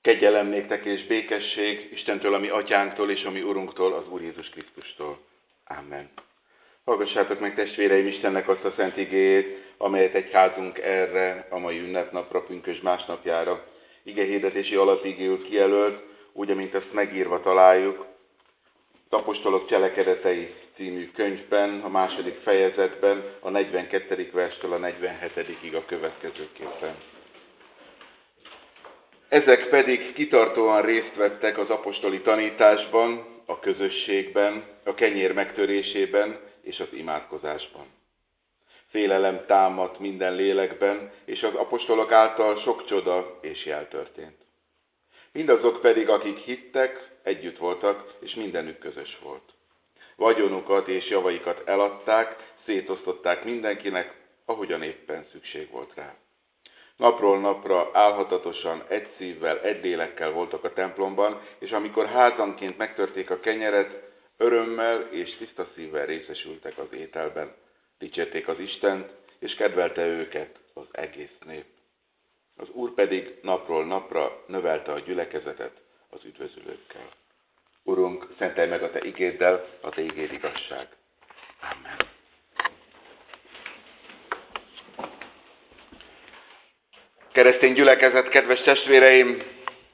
Kegyelem néktek és békesség Istentől, a mi atyánktól és a mi Urunktól, az Úr Jézus Krisztustól. Amen. Hallgassátok meg, testvéreim, Istennek azt a szent igéjét, amelyet egyházunk erre a mai ünnepnapra, pünkösd másnapjára igehirdetési alapigéül kijelölt, úgy, amint azt megírva találjuk, az Apostolok Cselekedetei című könyvben, a 2. fejezetben, a 42. verstől a 47. a következőképpen. Ezek pedig kitartóan részt vettek az apostoli tanításban, a közösségben, a kenyér megtörésében és az imádkozásban. Félelem támadt minden lélekben, és az apostolok által sok csoda és jel történt. Mindazok pedig, akik hittek, együtt voltak, és mindenük közös volt. Vagyonukat és javaikat eladták, szétosztották mindenkinek, ahogyan éppen szükség volt rá. Napról napra álhatatosan, egy szívvel, egy lélekkel voltak a templomban, és amikor házanként megtörték a kenyeret, örömmel és tiszta szívvel részesültek az ételben. Dicsérték az Istent, és kedvelte őket az egész nép. Az Úr pedig napról napra növelte a gyülekezetet az üdvözülőkkel. Urunk, szentelj meg a Te igéddel, a Te igéd igazság. Amen. Keresztény gyülekezet, kedves testvéreim!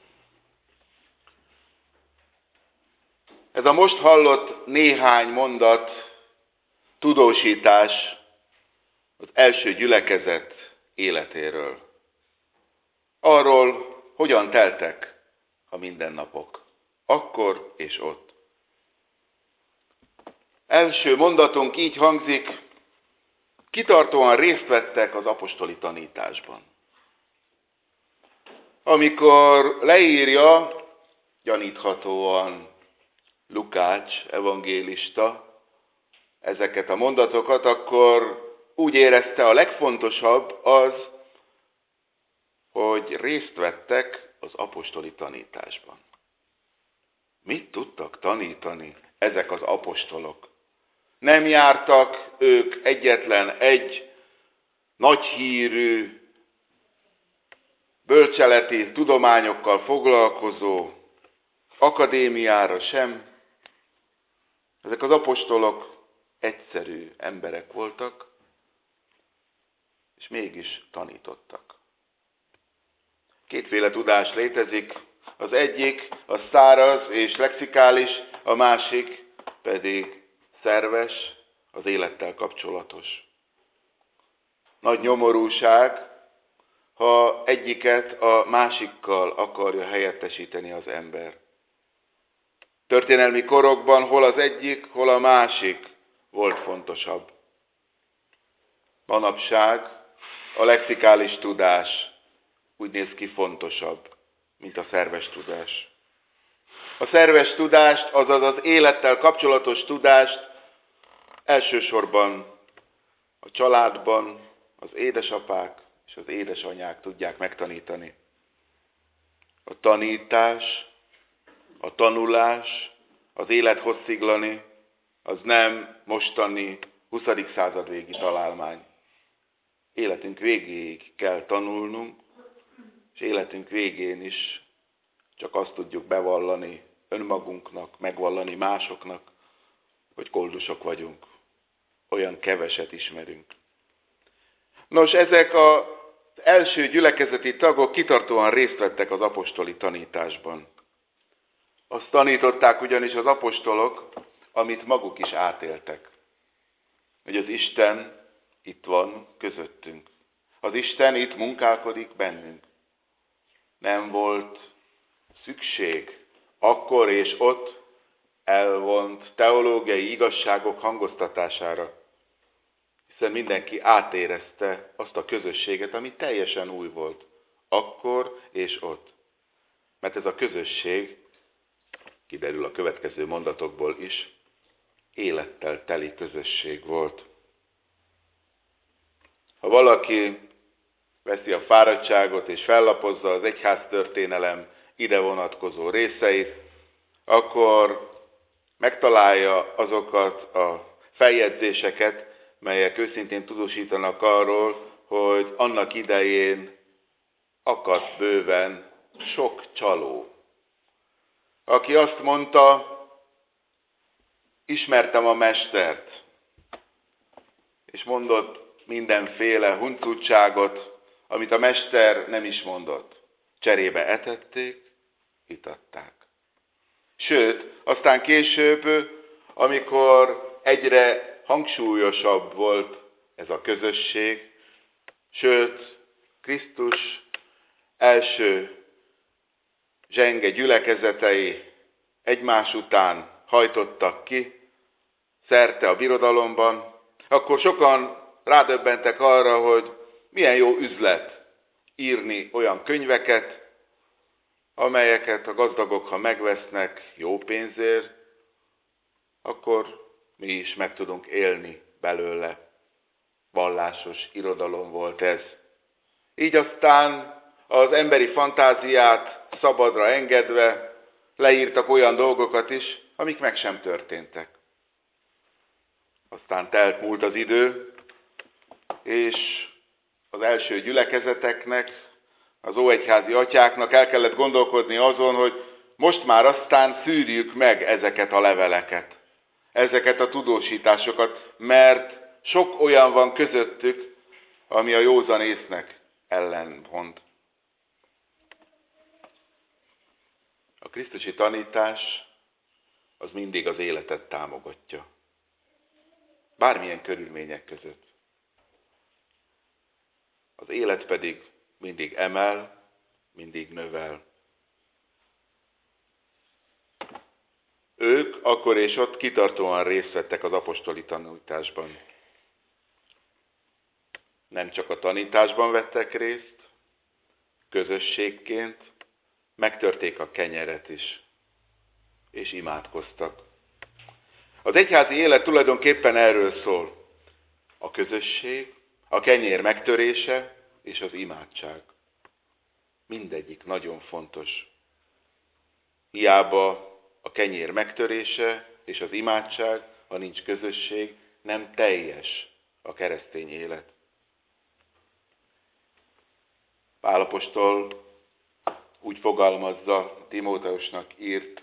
Ez a most hallott néhány mondat tudósítás az első gyülekezet életéről. Arról, hogyan teltek a mindennapok, akkor és ott. Első mondatunk így hangzik: kitartóan részt vettek az apostoli tanításban. Amikor leírja, gyaníthatóan Lukács evangélista ezeket a mondatokat, akkor úgy érezte, a legfontosabb az, hogy részt vettek az apostoli tanításban. Mit tudtak tanítani ezek az apostolok? Nem jártak ők egyetlen egy nagyhírű, bölcseleti tudományokkal foglalkozó akadémiára sem. Ezek az apostolok egyszerű emberek voltak, és mégis tanítottak. Kétféle tudás létezik, az egyik a száraz és lexikális, a másik pedig szerves, az élettel kapcsolatos. Nagy nyomorúság, ha egyiket a másikkal akarja helyettesíteni az ember. Történelmi korokban hol az egyik, hol a másik volt fontosabb. Manapság a lexikális tudás úgy néz ki fontosabb, mint a szerves tudás. A szerves tudást, azaz az élettel kapcsolatos tudást elsősorban a családban az édesapák és az édesanyák tudják megtanítani. A tanítás, a tanulás, az élet hossziglani, az nem mostani 20. század végi találmány. Életünk végéig kell tanulnunk, és életünk végén is csak azt tudjuk bevallani önmagunknak, megvallani másoknak, hogy koldusok vagyunk. Olyan keveset ismerünk. Nos, ezek az első gyülekezeti tagok kitartóan részt vettek az apostoli tanításban. Azt tanították ugyanis az apostolok, amit maguk is átéltek. Hogy az Isten itt van közöttünk. Az Isten itt munkálkodik bennünk. Nem volt szükség akkor és ott elvont teológiai igazságok hangoztatására, hiszen mindenki átérezte azt a közösséget, ami teljesen új volt, akkor és ott. Mert ez a közösség, kiderül a következő mondatokból is, élettel teli közösség volt. Ha valaki veszi a fáradtságot és fellapozza az egyháztörténelem ide vonatkozó részeit, akkor megtalálja azokat a feljegyzéseket, melyek őszintén tudósítanak arról, hogy annak idején akadt bőven sok csaló, aki azt mondta, ismertem a mestert, és mondott mindenféle huncutságot, amit a mester nem is mondott. Cserébe etették, itatták. Sőt, aztán később, amikor egyre hangsúlyosabb volt ez a közösség, sőt, Krisztus első zsenge gyülekezetei egymás után hajtottak ki, szerte a birodalomban, akkor sokan rádöbbentek arra, hogy milyen jó üzlet írni olyan könyveket, amelyeket a gazdagok, ha megvesznek jó pénzért, akkor mi is meg tudunk élni belőle. Vallásos irodalom volt ez. Így aztán az emberi fantáziát szabadra engedve leírtak olyan dolgokat is, amik meg sem történtek. Aztán múlt az idő, és az első gyülekezeteknek, az óegyházi atyáknak el kellett gondolkodni azon, hogy most már aztán szűrjük meg ezeket a leveleket, ezeket a tudósításokat, mert sok olyan van közöttük, ami a józan észnek ellentmond. A krisztusi tanítás az mindig az életet támogatja. Bármilyen körülmények között. Az élet pedig mindig emel, mindig növel. Ők akkor és ott kitartóan részt vettek az apostoli tanításban. Nem csak a tanításban vettek részt, közösségként megtörték a kenyeret is, és imádkoztak. Az egyházi élet tulajdonképpen erről szól. A közösség, a kenyér megtörése és az imádság. Mindegyik nagyon fontos. Hiába a kenyér megtörése és az imádság, ha nincs közösség, nem teljes a keresztény élet. Pál apostol úgy fogalmazza, Timóteusnak írt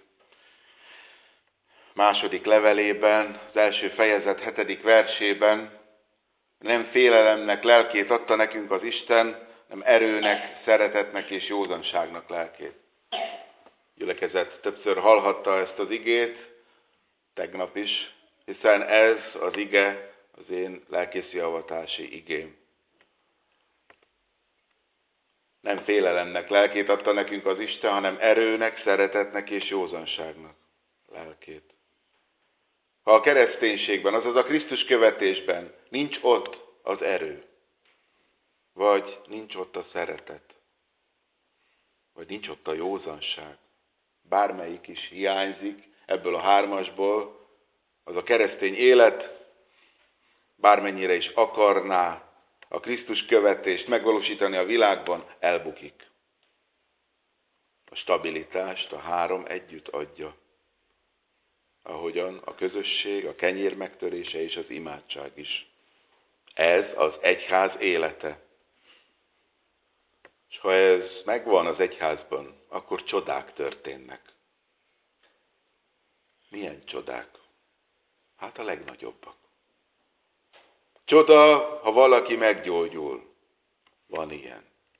második levelében, az első fejezet 7. versében, nem félelemnek lelkét adta nekünk az Isten, nem erőnek, szeretetnek és józanságnak lelkét. Gyülekezet többször hallhatta ezt az igét, tegnap is, hiszen ez az ige az én lelkészi avatási igém. Nem félelemnek lelkét adta nekünk az Isten, hanem erőnek, szeretetnek és józanságnak lelkét. Ha a kereszténységben, azaz a Krisztus követésben nincs ott az erő, vagy nincs ott a szeretet, vagy nincs ott a józanság, bármelyik is hiányzik ebből a hármasból, az a keresztény élet bármennyire is akarná a Krisztus követést megvalósítani a világban, elbukik. A stabilitást a három együtt adja. Ahogyan a közösség, a kenyér megtörése és az imádság is. Ez az egyház élete. És ha ez megvan az egyházban, akkor csodák történnek. Milyen csodák? Hát a legnagyobbak. Csoda, ha valaki meggyógyul. Van ilyen.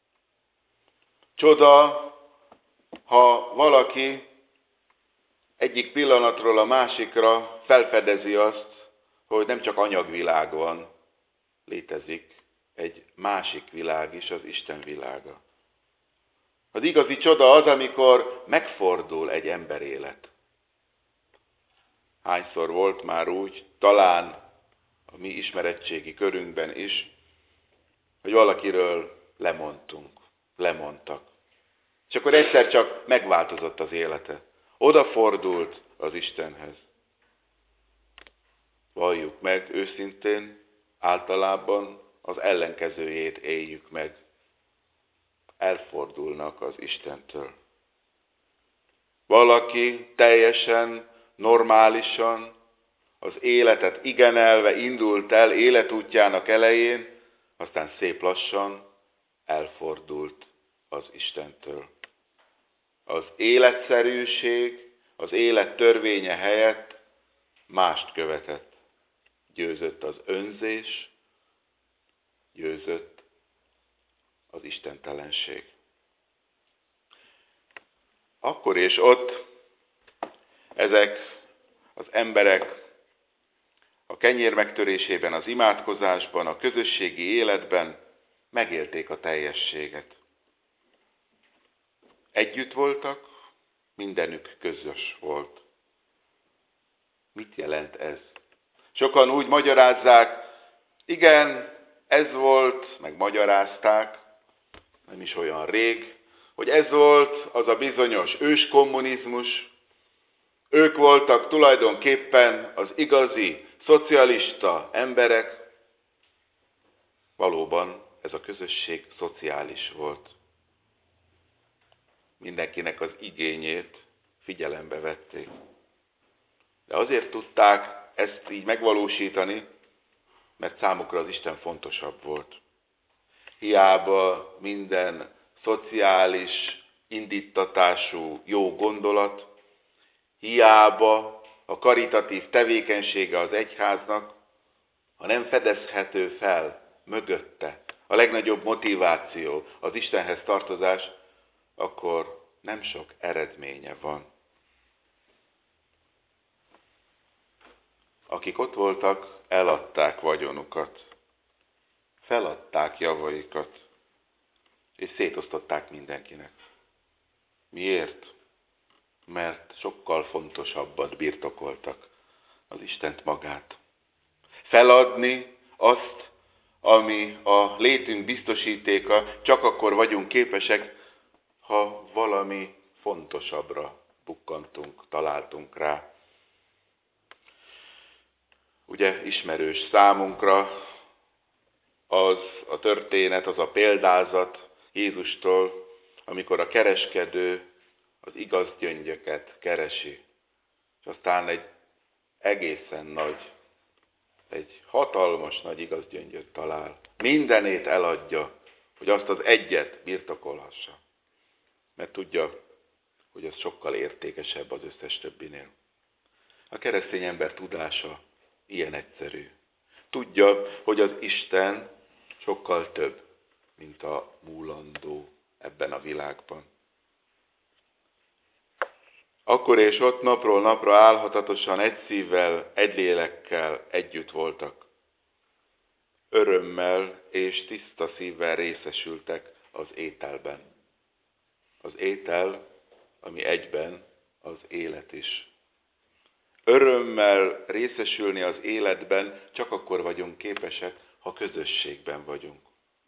Csoda, ha valaki egyik pillanatról a másikra felfedezi azt, hogy nem csak anyagvilág van, létezik egy másik világ is, az Isten világa. Az igazi csoda az, amikor megfordul egy ember élet. Hányszor volt már úgy, talán a mi ismeretségi körünkben is, hogy valakiről lemondtak. És akkor egyszer csak megváltozott az élete. Odafordult az Istenhez. Valljuk meg őszintén, általában az ellenkezőjét éljük meg. Elfordulnak az Istentől. Valaki teljesen, normálisan, az életet igenelve indult el életútjának elején, aztán szép lassan elfordult az Istentől. az életszerűség, az élet törvénye helyett mást követett. Győzött az önzés, győzött az istentelenség. Akkor és ott ezek az emberek a kenyér megtörésében, az imádkozásban, a közösségi életben megélték a teljességet. Együtt voltak, mindenük közös volt. Mit jelent ez? Sokan úgy magyarázzák, igen, ez volt, meg magyarázták, nem is olyan rég, hogy ez volt az a bizonyos őskommunizmus, ők voltak tulajdonképpen az igazi szocialista emberek. Valóban ez a közösség szociális volt. Mindenkinek az igényét figyelembe vették. De azért tudták ezt így megvalósítani, mert számukra az Isten fontosabb volt. Hiába minden szociális, indíttatású jó gondolat, hiába a karitatív tevékenysége az egyháznak, ha nem fedezhető fel mögötte a legnagyobb motiváció, az Istenhez tartozás, akkor nem sok eredménye van. Akik ott voltak, eladták vagyonukat, feladták javaikat, és szétosztották mindenkinek. Miért? Mert sokkal fontosabbat birtokoltak, az Istent magát. Feladni azt, ami a létünk biztosítéka, csak akkor vagyunk képesek, ha valami fontosabbra bukkantunk, találtunk rá. Ugye ismerős számunkra az a történet, az a példázat Jézustól, amikor a kereskedő az igaz gyöngyöket keresi, és aztán egy egészen nagy, egy hatalmas nagy igaz gyöngyöt talál. Mindenét eladja, hogy azt az egyet birtokolhassa. Mert tudja, hogy az sokkal értékesebb az összes többinél. A keresztény ember tudása ilyen egyszerű. Tudja, hogy az Isten sokkal több, mint a múlandó ebben a világban. Akkor és ott napról napra álhatatosan egy szívvel, egy lélekkel együtt voltak. Örömmel és tiszta szívvel részesültek az ételben. Az étel, ami egyben az élet is. Örömmel részesülni az életben csak akkor vagyunk képesek, ha közösségben vagyunk.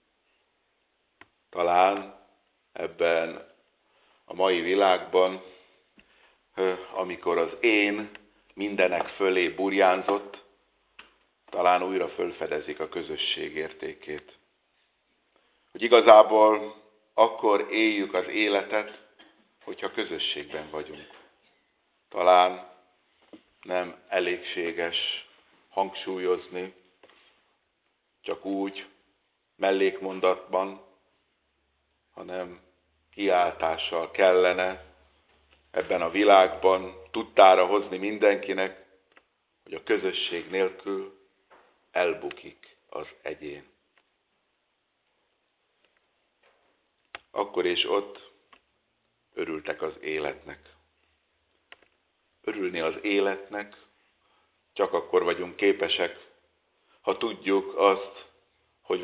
Talán ebben a mai világban, amikor az én mindenek fölé burjánzott, talán újra fölfedezik a közösség értékét. Hogy igazából akkor éljük az életet, hogyha közösségben vagyunk. Talán nem elégséges hangsúlyozni, csak úgy mellékmondatban, hanem kiáltással kellene ebben a világban tudtára hozni mindenkinek, hogy a közösség nélkül elbukik az egyén. Akkor és ott örültek az életnek. Örülni az életnek csak akkor vagyunk képesek, ha tudjuk azt, hogy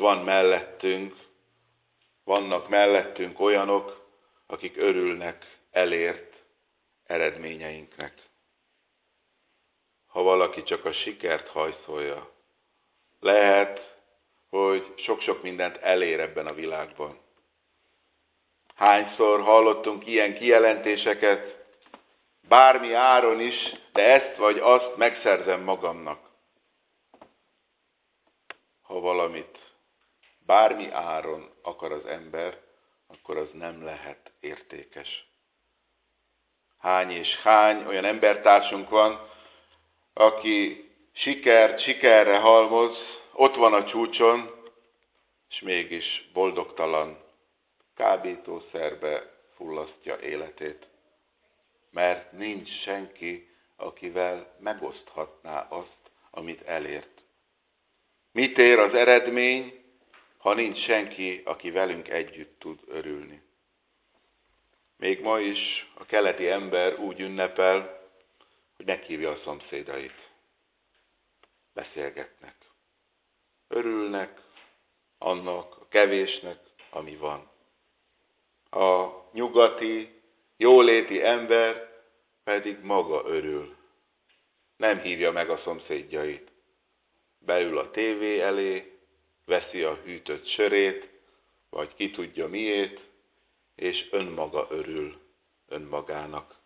vannak mellettünk olyanok, akik örülnek elért eredményeinknek. Ha valaki csak a sikert hajszolja, lehet, hogy sok-sok mindent elér ebben a világban. Hányszor hallottunk ilyen kijelentéseket, bármi áron is, de ezt vagy azt megszerzem magamnak. Ha valamit bármi áron akar az ember, akkor az nem lehet értékes. Hány és hány olyan embertársunk van, aki sikert sikerre halmoz, ott van a csúcson, és mégis boldogtalan, kábítószerbe, fullasztja életét. Mert nincs senki, akivel megoszthatná azt, amit elért. Mit ér az eredmény, ha nincs senki, aki velünk együtt tud örülni? Még ma is a keleti ember úgy ünnepel, hogy meghívja a szomszédait. Beszélgetnek. Örülnek annak a kevésnek, ami van. A nyugati, jóléti ember pedig maga örül. Nem hívja meg a szomszédjait. Beül a tévé elé, veszi a hűtött sörét, vagy ki tudja miét, és önmaga örül önmagának.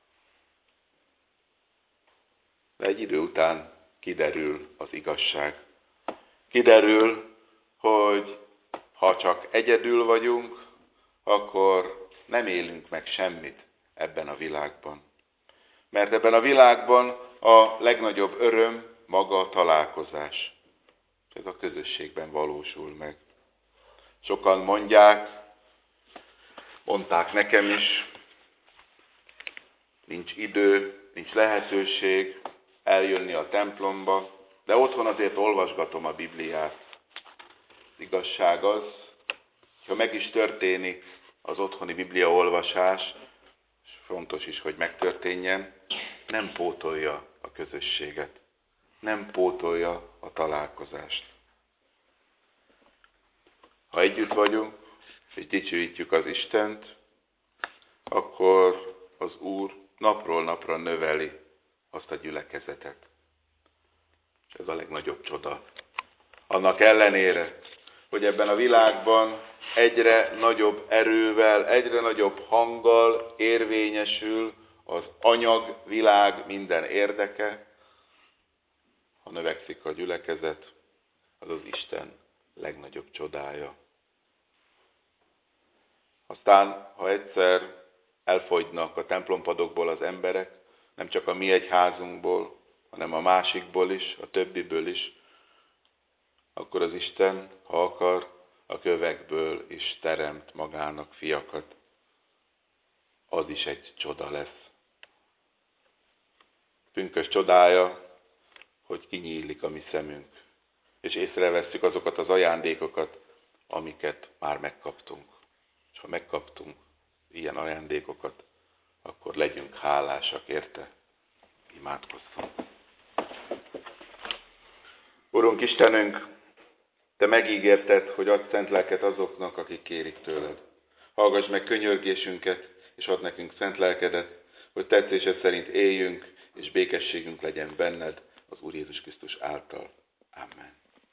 De egy idő után kiderül az igazság. Kiderül, hogy ha csak egyedül vagyunk, akkor nem élünk meg semmit ebben a világban. Mert ebben a világban a legnagyobb öröm maga a találkozás. Ez a közösségben valósul meg. Sokan mondták nekem is, nincs idő, nincs lehetőség eljönni a templomba, de otthon azért olvasgatom a Bibliát. Az igazság az, ha meg is történik az otthoni bibliaolvasás, és fontos is, hogy megtörténjen, nem pótolja a közösséget, nem pótolja a találkozást. Ha együtt vagyunk, és dicsőítjük az Istent, akkor az Úr napról napra növeli azt a gyülekezetet. És ez a legnagyobb csoda. Annak ellenére, hogy ebben a világban egyre nagyobb erővel, egyre nagyobb hanggal érvényesül az anyagvilág minden érdeke, ha növekszik a gyülekezet, az az Isten legnagyobb csodája. Aztán, ha egyszer elfogynak a templompadokból az emberek, nem csak a mi egyházunkból, hanem a másikból is, a többiből is, akkor az Isten, ha akar, a kövekből is teremt magának fiakat. Az is egy csoda lesz. Pünkös csodája, hogy kinyílik a mi szemünk, és észrevesszük azokat az ajándékokat, amiket már megkaptunk. És ha megkaptunk ilyen ajándékokat, akkor legyünk hálásak érte. Imádkozzunk. Urunk Istenünk, Te megígérted, hogy adsz szent lelket azoknak, akik kérik tőled. Hallgass meg könyörgésünket, és add nekünk szent lelkedet, hogy tetszésed szerint éljünk, és békességünk legyen benned az Úr Jézus Krisztus által. Amen.